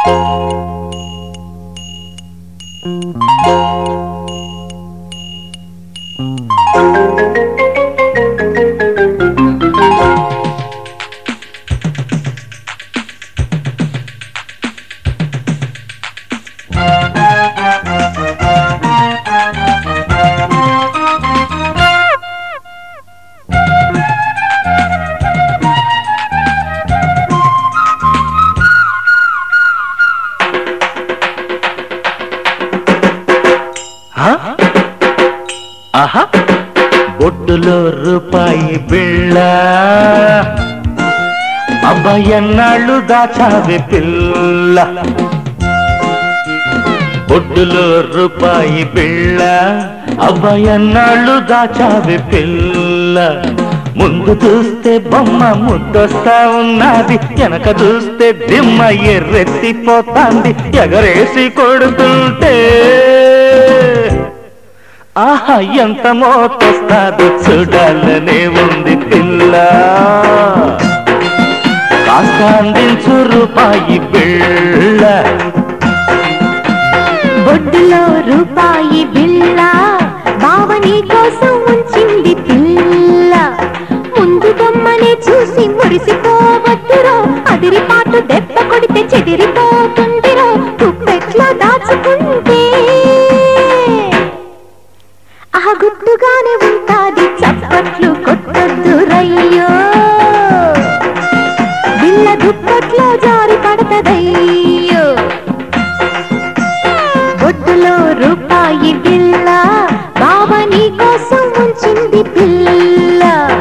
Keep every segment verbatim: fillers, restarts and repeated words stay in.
ఆహా బొట్టులో రూపాయి బిళ్ళ అబ్బాయన్నాళ్ళు దాచావే పిల్ల. బొట్టులో రూపాయి బిళ్ళ అబ్బాయన్నాళ్ళు దాచావే పిల్ల. ముందు చూస్తే బొమ్మ ముద్దొస్తా ఉన్నది, వెనక చూస్తే దిమ్మ ఎర్రెత్తిపోతాంది. ఎగరేసి కొడుతుంటే ఆహా ఎంత మోతొస్తాదో చూడాలనే ఉంది పిల్ల. కాస్త అందించు రూపాయి బిళ్ళ. బొడ్డులో రూపాయి బిళ్ళ బావ నీ కోసం ఉంచింది పిల్ల. ముందు బొమ్మనే చూసి మురిసిపోవద్దురో, అదిరిపాటు దెబ్బ కొడితే చెదిరిపోతుందిరో. కుప్పెట్లో దాచుకుంటే ఆ గుట్టుగానే ఉంటాది, చప్పట్లు కొట్టొద్దు రయ్యో. బిళ్ళ దుప్పట్లో జారి పడతదయ్యో. బొడ్డులో రూపాయి బిళ్ళ బావ నీ కోసం ఉంచింది పిల్ల.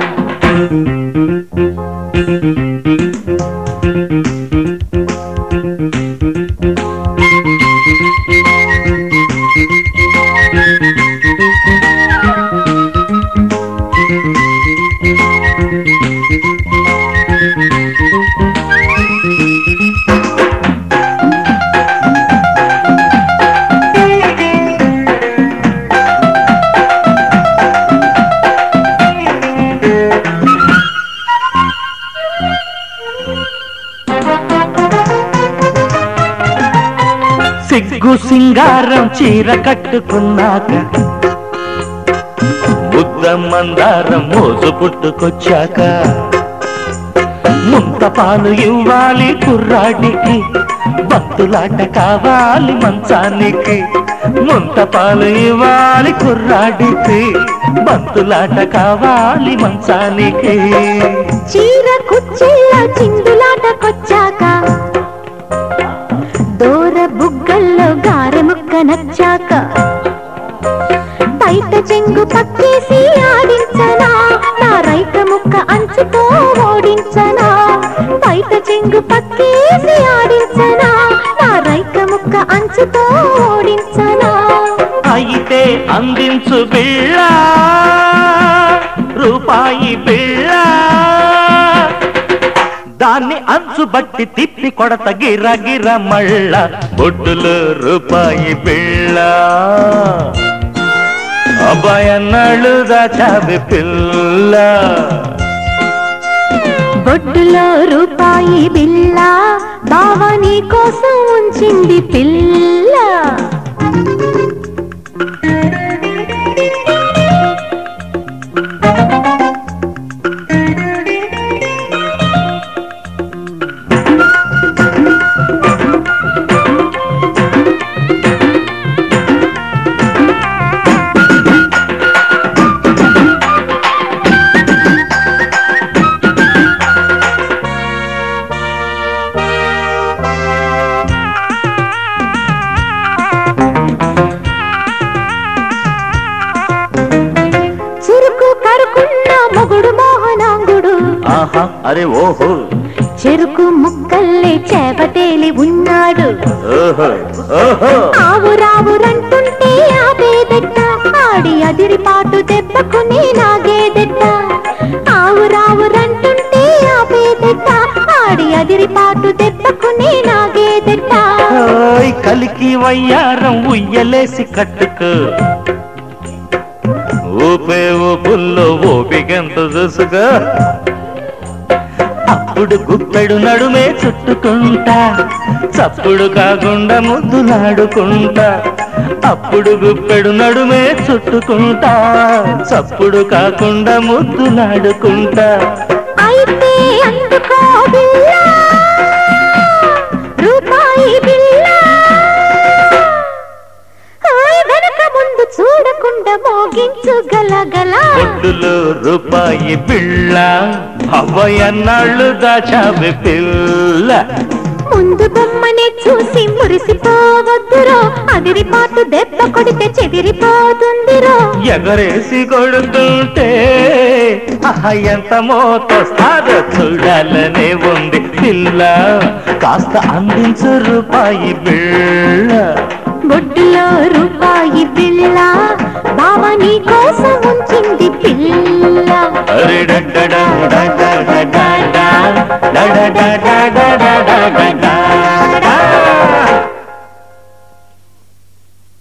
సిగ్గు సింగారం చీర కట్టుకున్నాక, బుద్ధ మందారం మోసు పుట్టుకొచ్చాక, ముంత పాలు ఇవ్వాలి కుర్రాడికి, బంతులాట కావాలి మంచానికి. ముంత పాలు ఇవ్వాలి కుర్రాడికి, బంతులాట కావాలి మంచానికి. చీర కుచ్చిళ్ళ చిందులాటకొచ్చాక, దూర బుగ్గల్లో గారె ముక్క నచ్చాక, బయట చెంగు పక్కేసి ఆడించనా, నా రైక ముక్క అంచుతో ఓడించనా. బయట చెంగు పక్కేసి ఆడించనా, నా రైక ముక్క అంచుతో ఓడించనా. అయితే అందించు బిళ్ళ రూపాయి బిళ్ళ, దాన్ని అంచు బట్టి తిప్పి కొడత గిర గిర మళ్ళ. బొడ్డులో రూపాయి బిళ్ళ అబ్బాయన్నాళ్ళు దాచావే పిల్ల. బొడ్డులో రూపాయి బిళ్ళ బావ నీ కోసం ఉంచింది పిల్ల. మొగుడు మోహనాంగుడు, ఆహా అరే ఓహో, చెరుకు ముక్కల్లే చేపతేలి ఉన్నాడు. ఆవు రావురంటుంటే ఆపేదెట్ట, ఆడి అదిరిపాటు దెబ్బకుని నాగేదెట్ట. ఆవు రావురంటుంటే ఆపేదెట్ట, ఆడి అదిరిపాటు దెబ్బకుని నాగేదెట్ట. కలికి వయ్యారం ఉయ్యలేసి కట్టుకు, ఊపే ఊపుల్లో ఓపికంత చూసుగా. అప్పుడు గుప్పెడు నడుమే చుట్టుకుంటా, చప్పుడు కాకుండా ముద్దులాడుకుంటా. అప్పుడు గుప్పెడు నడుమే చుట్టుకుంటా, చప్పుడు కాకుండా ముద్దులాడుకుంటా. అయితే అందుకో బిల్లా, రూపాయి బిల్లా, ఓయ్ వెనక ముందు చూడకుండా మోగించు గలగల. ఒడ్డులో రూపాయి బిళ్ళ, అవ్వయన్నాళ్ళు దాచావి పిల్ల. ముందు బొమ్మనే చూసి మురిసిపోవద్దురో, అదిరిపాటు దెబ్బ కొడితే చెదిరిపోతుందిరో. ఎగరేసి కొడుతుంటే ఆహా ఎంత మోతొస్తాదో చూడాలనే ఉంది పిల్ల. కాస్త అందించు రూపాయి బిళ్ళ. బొడ్డులో రూపాయి బిళ్ళ, బావ నీ కోసం ఉంచింది పిల్ల. అరే డడ్డడా డడ్డడా డడ్డా డడ్డడా డడ్డడా డడ్డా